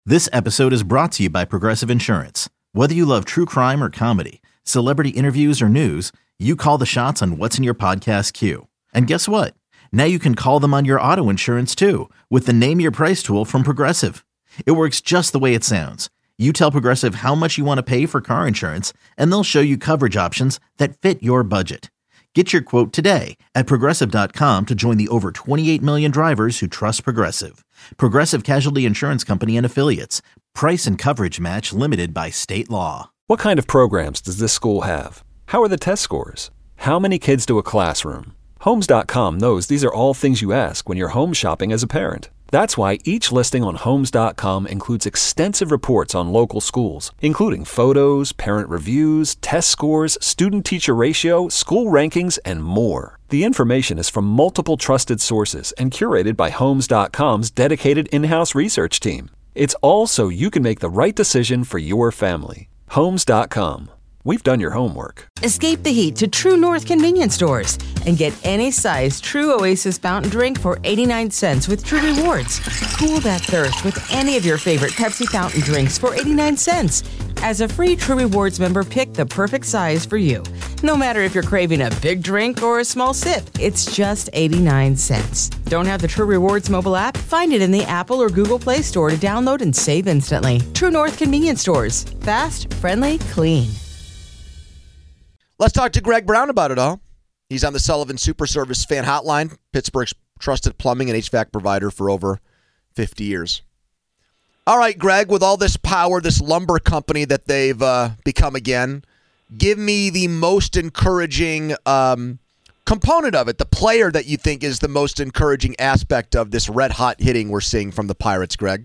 This episode is brought to you by Progressive Insurance. Whether you love true crime or comedy, celebrity interviews or news, you call the shots on what's in your podcast queue. And guess what? Now you can call them on your auto insurance too with the Name Your Price tool from Progressive. It works just the way it sounds. You tell Progressive how much you want to pay for car insurance, and they'll show you coverage options that fit your budget. Get your quote today at Progressive.com to join the over 28 million drivers who trust Progressive. Progressive Casualty Insurance Company and Affiliates. Price and coverage match limited by state law. What kind of programs does this school have? How are the test scores? How many kids to a classroom? Homes.com knows these are all things you ask when you're home shopping as a parent. That's why each listing on Homes.com includes extensive reports on local schools, including photos, parent reviews, test scores, student-teacher ratio, school rankings, and more. The information is from multiple trusted sources and curated by Homes.com's dedicated in-house research team. It's all so you can make the right decision for your family. Homes.com. We've done your homework. Escape the heat to True North convenience stores and get any size True Oasis fountain drink for 89 cents with True Rewards. Cool that thirst with any of your favorite Pepsi fountain drinks for 89 cents. As a free True Rewards member, pick the perfect size for you. No matter if you're craving a big drink or a small sip, it's just 89 cents. Don't have the True Rewards mobile app? Find it in the Apple or Google Play Store to download and save instantly. True North convenience stores. Fast, friendly, clean. Let's talk to Greg Brown about it all. He's on the Sullivan Super Service fan hotline, Pittsburgh's trusted plumbing and HVAC provider for over 50 years. All right, Greg, with all this power, this lumber company that they've become again, give me the most encouraging component of it, the player that you think is the most encouraging aspect of this red-hot hitting we're seeing from the Pirates, Greg.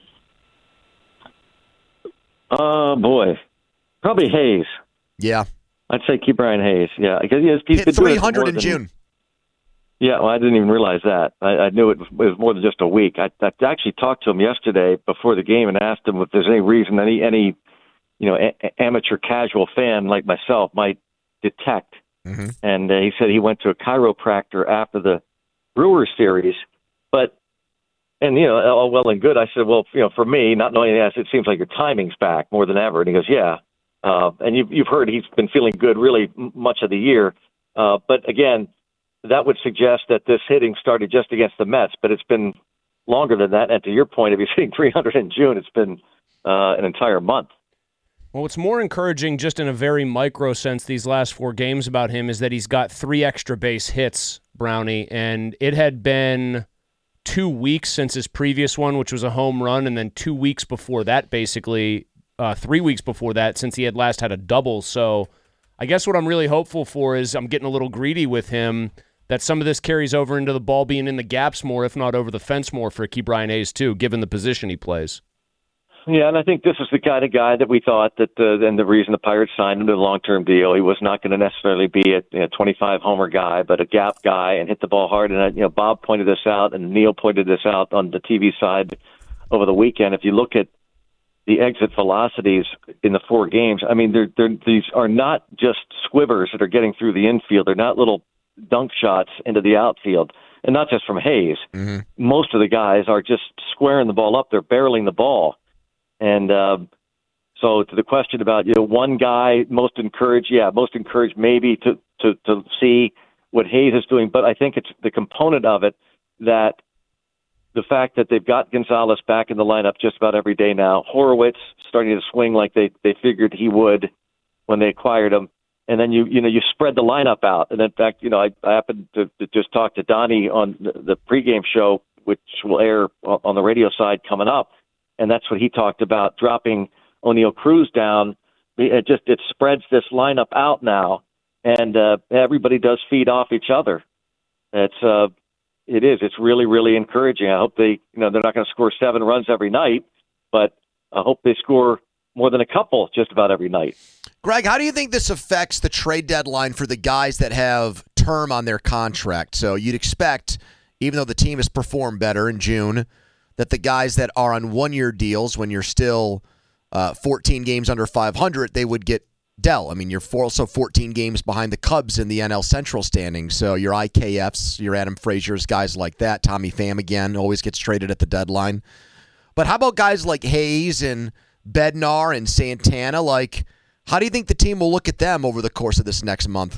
Boy. Probably Hayes. Yeah. I'd say Ke'Bryan Hayes. Yeah, because he's hit 300 in June. Yeah, well, I didn't even realize that. I knew it was more than just a week. I actually talked to him yesterday before the game and asked him if there's any reason any amateur casual fan like myself might detect. Mm-hmm. And he said he went to a chiropractor after the Brewers series, all well and good. I said, well, for me, not knowing that, it seems like your timing's back more than ever. And he goes, yeah. And you've heard he's been feeling good really much of the year. But again, that would suggest that this hitting started just against the Mets, but it's been longer than that. And to your point, if he's hitting 300 in June, it's been an entire month. Well, what's more encouraging just in a very micro sense these last 4 games about him is that he's got 3 extra base hits, Brownie, and it had been 2 weeks since his previous one, which was a home run, and then 2 weeks before that, basically 3 weeks before that, since he had last had a double. So I guess what I'm really hopeful for is I'm getting a little greedy with him, that some of this carries over into the ball being in the gaps more, if not over the fence more, for Ke'Bryan Hayes too, given the position he plays. Yeah, and I think this is the kind of guy that we thought that, and the reason the Pirates signed him to a long-term deal, he was not going to necessarily be a 25-homer guy, but a gap guy and hit the ball hard. And Bob pointed this out, and Neil pointed this out on the TV side over the weekend. If you look at the exit velocities in the 4 games, I mean, these are not just squivers that are getting through the infield. They're not little dunk shots into the outfield, and not just from Hayes. Mm-hmm. Most of the guys are just squaring the ball up. They're barreling the ball. And so to the question about, one guy most encouraged maybe to see what Hayes is doing. But I think it's the component of it that the fact that they've got Gonzalez back in the lineup just about every day now, Horowitz starting to swing like they figured he would when they acquired him, and then you spread the lineup out. And in fact, I happened to just talk to Donnie on the pregame show, which will air on the radio side coming up, and that's what he talked about, dropping O'Neill Cruz down. It spreads this lineup out now, and everybody does feed off each other. It's really, really encouraging. I hope they're not going to score 7 runs every night, but I hope they score more than a couple just about every night. Greg, how do you think this affects the trade deadline for the guys that have term on their contract? So you'd expect, even though the team has performed better in June, that the guys that are on one-year deals, when you're still 14 games under 500, they would get Dell. I mean, you're also 14 games behind the Cubs in the NL Central standings. So your IKFs, your Adam Frazier's, guys like that. Tommy Pham, again, always gets traded at the deadline. But how about guys like Hayes and Bednar and Santana? Like, how do you think the team will look at them over the course of this next month?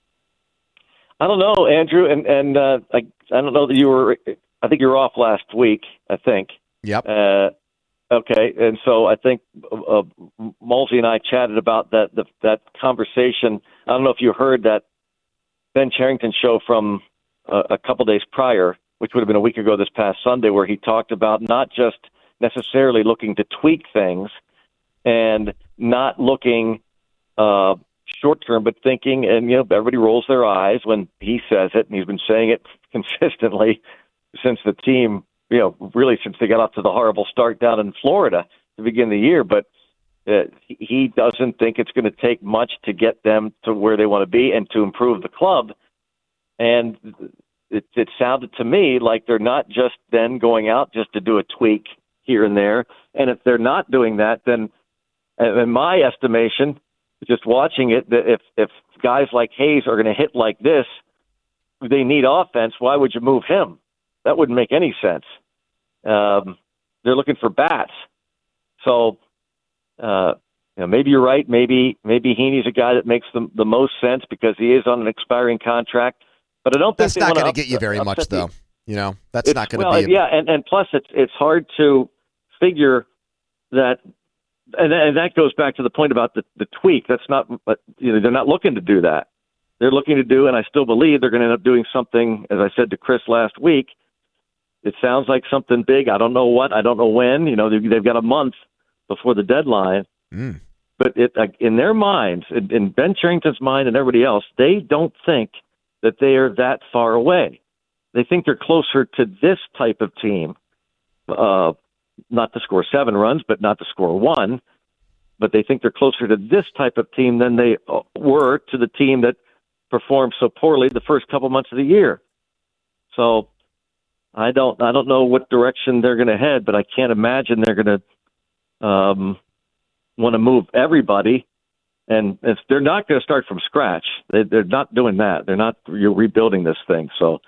I don't know, Andrew, and I don't know that you were. I think you were off last week. I think. Yep. Okay, and so I think Mulsey and I chatted about that conversation. I don't know if you heard that Ben Cherington show from a couple days prior, which would have been a week ago this past Sunday, where he talked about not just necessarily looking to tweak things and not looking short term, but thinking, and everybody rolls their eyes when he says it, and he's been saying it consistently since the team, really since they got off to the horrible start down in Florida to begin the year. But he doesn't think it's going to take much to get them to where they want to be and to improve the club. And it sounded to me like they're not just then going out just to do a tweak here and there. And if they're not doing that, then in my estimation, just watching it, that if guys like Hayes are going to hit like this, they need offense. Why would you move him? That wouldn't make any sense. They're looking for bats. So, maybe you're right. Maybe Heaney's a guy that makes the most sense because he is on an expiring contract. But I don't think that's not going to get you very much, though. That's not going to be. Yeah, and plus it's hard to figure that, and that goes back to the point about the tweak. That's not, they're not looking to do that. They're looking to do, and I still believe they're going to end up doing something, as I said to Chris last week. It sounds like something big. I don't know what. I don't know when. They've got a month before the deadline. But in their minds, in Ben Cherington's mind and everybody else, they don't think that they are that far away. They think they're closer to this type of team, not to score 7 runs, but not to score 1. But they think they're closer to this type of team than they were to the team that performed so poorly the first couple months of the year. So I don't know what direction they're going to head, but I can't imagine they're going to want to move everybody. And they're not going to start from scratch. They're not doing that. They're not rebuilding this thing. So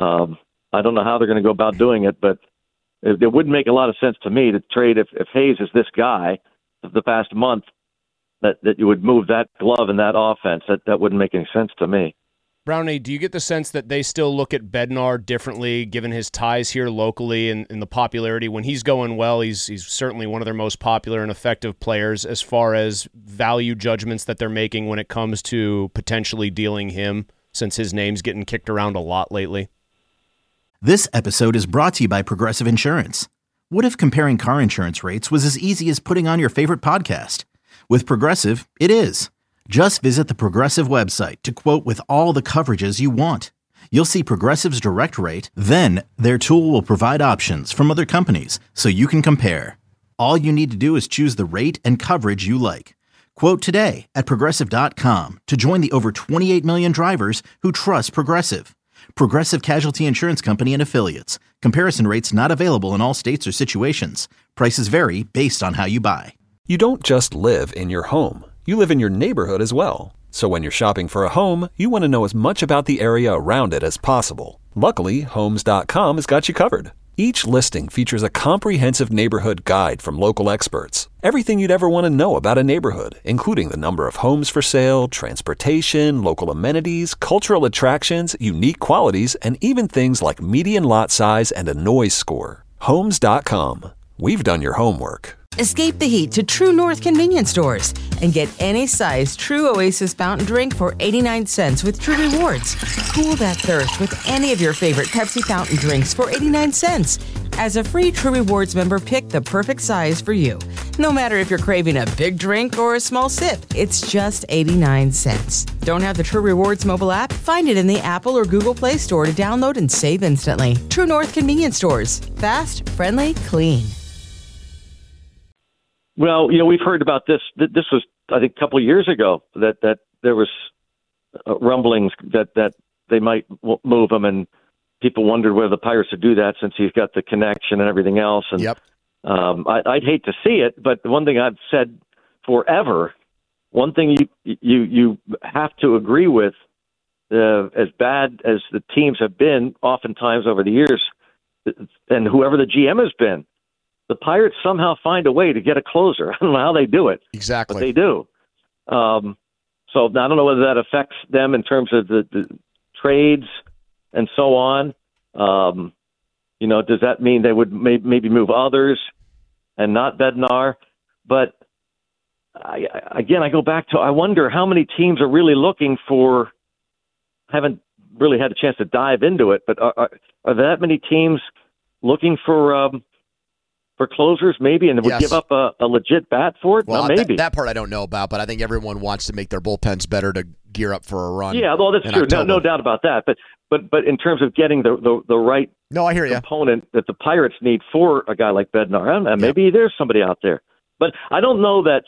I don't know how they're going to go about doing it, but it wouldn't make a lot of sense to me to trade if Hayes is this guy of the past month, that you would move that glove in that offense. That wouldn't make any sense to me. Brownie, do you get the sense that they still look at Bednar differently, given his ties here locally and the popularity? When he's going well, he's certainly one of their most popular and effective players as far as value judgments that they're making when it comes to potentially dealing him, since his name's getting kicked around a lot lately. This episode is brought to you by Progressive Insurance. What if comparing car insurance rates was as easy as putting on your favorite podcast? With Progressive, it is. Just visit the Progressive website to quote with all the coverages you want. You'll see Progressive's direct rate, then their tool will provide options from other companies so you can compare. All you need to do is choose the rate and coverage you like. Quote today at Progressive.com to join the over 28 million drivers who trust Progressive. Progressive Casualty Insurance Company and Affiliates. Comparison rates not available in all states or situations. Prices vary based on how you buy. You don't just live in your home. You live in your neighborhood as well. So when you're shopping for a home, you want to know as much about the area around it as possible. Luckily, Homes.com has got you covered. Each listing features a comprehensive neighborhood guide from local experts. Everything you'd ever want to know about a neighborhood, including the number of homes for sale, transportation, local amenities, cultural attractions, unique qualities, and even things like median lot size and a noise score. Homes.com. We've done your homework. Escape the heat to True North convenience stores and get any size True Oasis fountain drink for 89 cents with True Rewards. Cool that thirst with any of your favorite Pepsi fountain drinks for 89 cents. As a free True Rewards member, pick the perfect size for you. No matter if you're craving a big drink or a small sip, it's just 89 cents. Don't have the True Rewards mobile app? Find it in the Apple or Google Play Store to download and save instantly. True North convenience stores. Fast, friendly, clean. Well, we've heard about this. This was, I think, a couple of years ago that there was rumblings that they might move him, and people wondered whether the Pirates would do that since he's got the connection and everything else. And yep. I'd hate to see it, but the one thing I've said forever, one thing you have to agree with, as bad as the teams have been oftentimes over the years, and whoever the GM has been, the Pirates somehow find a way to get a closer. I don't know how they do it. Exactly. But they do. So I don't know whether that affects them in terms of the trades and so on. Does that mean they would maybe move others and not Bednar? But I go back to, I wonder how many teams are really looking for, haven't really had a chance to dive into it, but are that many teams looking for closers maybe, and would give up a legit bat for it? Well, maybe. That part I don't know about, but I think everyone wants to make their bullpens better to gear up for a run. Yeah, well, that's true. No doubt about that. But in terms of getting the right I hear you. component that the Pirates need for a guy like Bednar, maybe there's somebody out there. But I don't know this,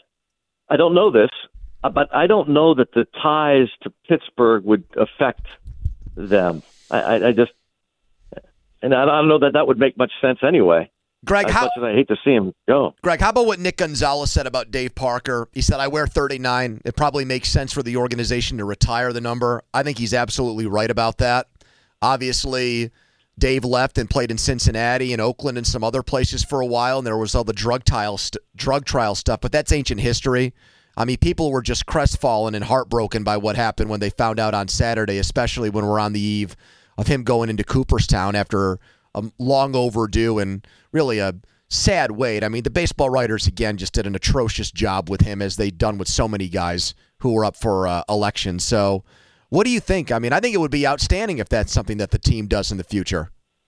but I don't know that the ties to Pittsburgh would affect them. I don't know that would make much sense anyway. Greg, as much as I hate to see him go. Greg, how about what Nick Gonzalez said about Dave Parker? He said, I wear 39. It probably makes sense for the organization to retire the number. I think he's absolutely right about that. Obviously, Dave left and played in Cincinnati and Oakland and some other places for a while, and there was all the drug trial stuff, but that's ancient history. I mean, people were just crestfallen and heartbroken by what happened when they found out on Saturday, especially when we're on the eve of him going into Cooperstown after a long overdue and really a sad wait. I mean, the baseball writers, again, just did an atrocious job with him, as they've done with so many guys who were up for election. So what do you think? I mean, I think it would be outstanding if that's something that the team does in the future.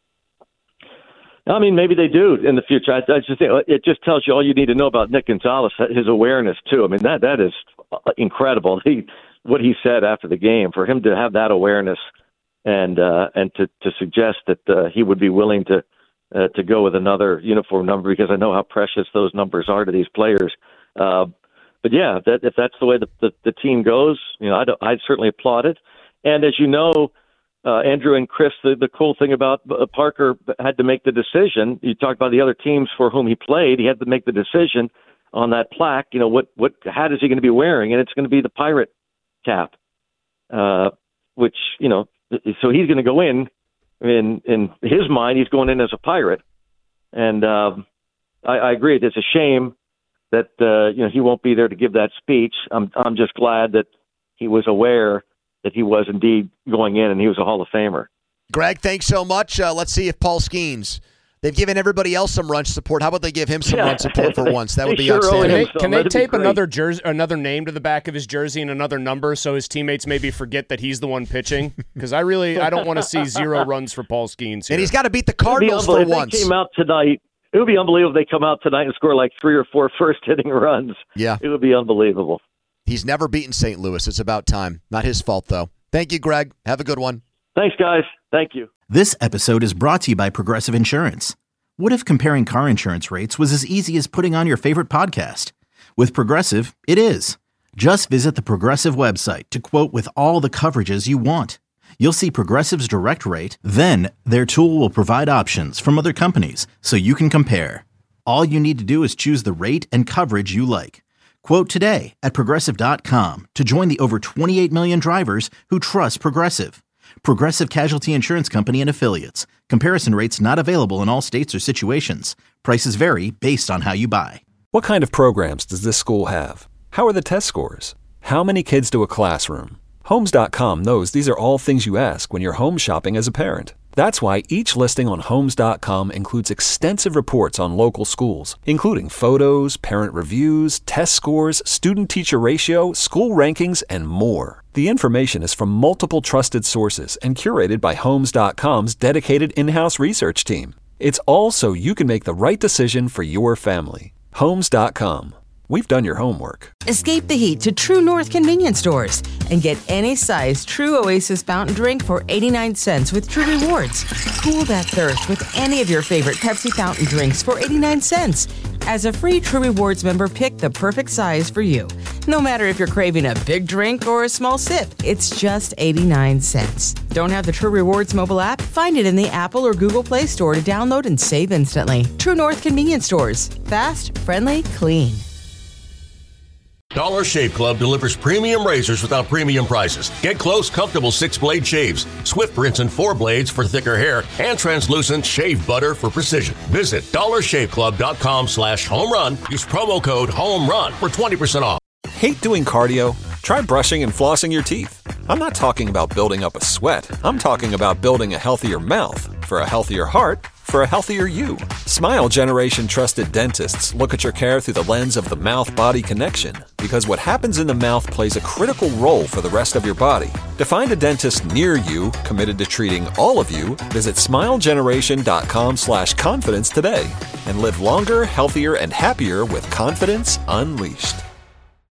I mean, maybe they do in the future. I just think it just tells you all you need to know about Nick Gonzalez, his awareness, too. I mean, that is incredible. What he said after the game, for him to have that awareness and to suggest that he would be willing to go with another uniform number, because I know how precious those numbers are to these players. But yeah, if that's the way the team goes, I'd certainly applaud it. And as you know, Andrew and Chris, the cool thing about Parker had to make the decision. You talked about the other teams for whom he played. He had to make the decision on that plaque. What hat is he going to be wearing? And it's going to be the Pirate cap, which, so he's going to go in his mind, he's going in as a Pirate. And I agree. It's a shame that he won't be there to give that speech. I'm just glad that he was aware that he was indeed going in and he was a Hall of Famer. Greg, thanks so much. Let's see if Paul Skeens. They've given everybody else some run support. How about they give him some run support for once? That would be outstanding. Can they tape another name to the back of his jersey and another number so his teammates maybe forget that he's the one pitching? Because I don't want to see 0 runs for Paul Skeens here. And he's got to beat the Cardinals for once. If they came out tonight, it would be unbelievable if they come out tonight and score like 3 or 4 first-inning runs. Yeah. It would be unbelievable. He's never beaten St. Louis. It's about time. Not his fault, though. Thank you, Greg. Have a good one. Thanks, guys. Thank you. This episode is brought to you by Progressive Insurance. What if comparing car insurance rates was as easy as putting on your favorite podcast? With Progressive, it is. Just visit the Progressive website to quote with all the coverages you want. You'll see Progressive's direct rate, then their tool will provide options from other companies so you can compare. All you need to do is choose the rate and coverage you like. Quote today at Progressive.com to join the over 28 million drivers who trust Progressive. Progressive Casualty Insurance Company and Affiliates. Comparison rates not available in all states or situations. Prices vary based on how you buy. What kind of programs does this school have? How are the test scores? How many kids do a classroom? Homes.com knows these are all things you ask when you're home shopping as a parent. That's why each listing on Homes.com includes extensive reports on local schools, including photos, parent reviews, test scores, student-teacher ratio, school rankings, and more. The information is from multiple trusted sources and curated by Homes.com's dedicated in-house research team. It's all so you can make the right decision for your family. Homes.com. We've done your homework. Escape the heat to True North convenience stores and get any size True Oasis fountain drink for 89 cents with True Rewards. Cool that thirst with any of your favorite Pepsi fountain drinks for 89 cents. As a free True Rewards member, pick the perfect size for you. No matter if you're craving a big drink or a small sip, it's just 89 cents. Don't have the True Rewards mobile app? Find it in the Apple or Google Play Store to download and save instantly. True North convenience stores. Fast, friendly, clean. Dollar Shave Club delivers premium razors without premium prices. Get close, comfortable 6-blade shaves, swift rinse and 4 blades for thicker hair, and translucent shave butter for precision. Visit dollarshaveclub.com/home-run. Use promo code HOME-RUN for 20% off. Hate doing cardio? Try brushing and flossing your teeth. I'm not talking about building up a sweat. I'm talking about building a healthier mouth for a healthier heart for a healthier you. Smile Generation trusted dentists look at your care through the lens of the mouth-body connection, because what happens in the mouth plays a critical role for the rest of your body. To find a dentist near you committed to treating all of you, visit smilegeneration.com/confidence today and live longer, healthier, and happier with confidence unleashed.